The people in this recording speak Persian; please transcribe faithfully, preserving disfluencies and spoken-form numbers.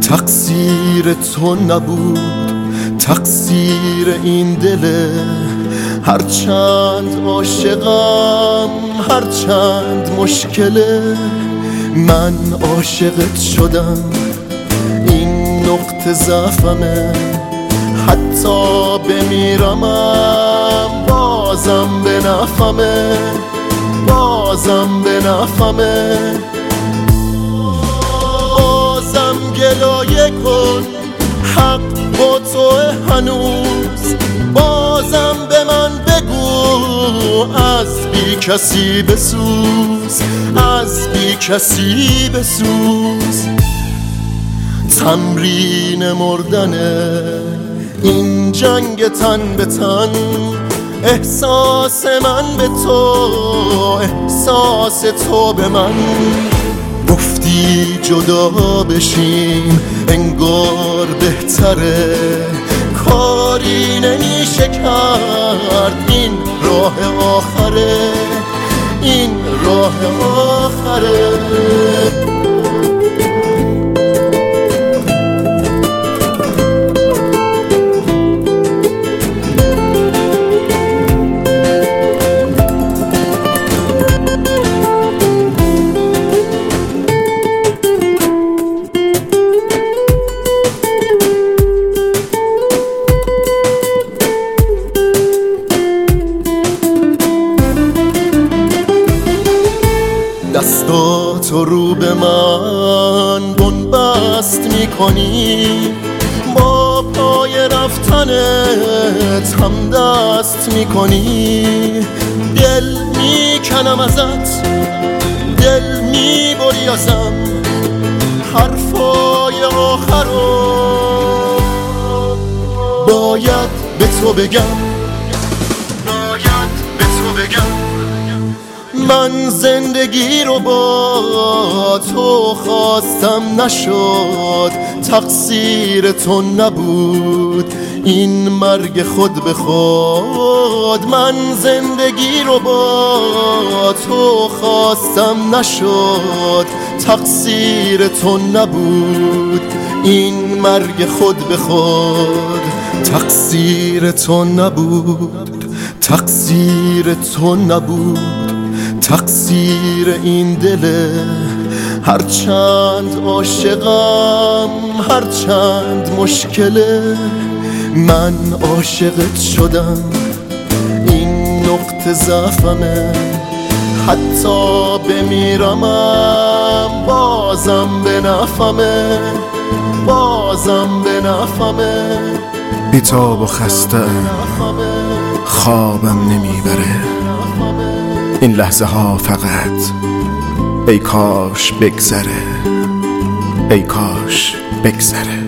تقصیر تو نبود، تقصیر این دله. هرچند عاشقم، هرچند مشکله، من عاشقت شدم، این نقطه ضعفمه. حتی بمیرمم بازم به نفهمه، بازم به نفهمه. بازم گلایه کن، حق با تو هنوز. بازم به من بگو از بی کسی بسوز، از بی کسی بسوز. تمرین مردنه این جنگ تن به تن، احساس من به تو، احساس تو به من. گفتی جدا بشیم انگار بهتره، کاری نمیشه کرد، این راه آخره، این راه آخره. دستاتو رو به من بنبست میکنی، با پای رفتنت هم دست میکنی. دل میکنم ازت، دل میبری ازم، حرفای آخرو باید به تو بگم، باید به تو بگم. من زندگی رو با تو خواستم نشد، تقصیر تو نبود این مرگ خود به خود. من زندگی رو با تو خواستم نشد، تقصیر تو نبود این مرگ خود به خود. تقصیر تو نبود، تقصیر تو نبود، تقصیر این دله. هرچند عاشقم، هرچند مشکله، من عاشقت شدم، این نقطه ضعفمه. حتی بمیرمم بازم به نفهمه، بازم به نفهمه. بی‌تاب و خسته‌ام، خوابم نمیبره این لحظه ها فقط. ای کاش بگذره، ای کاش بگذره.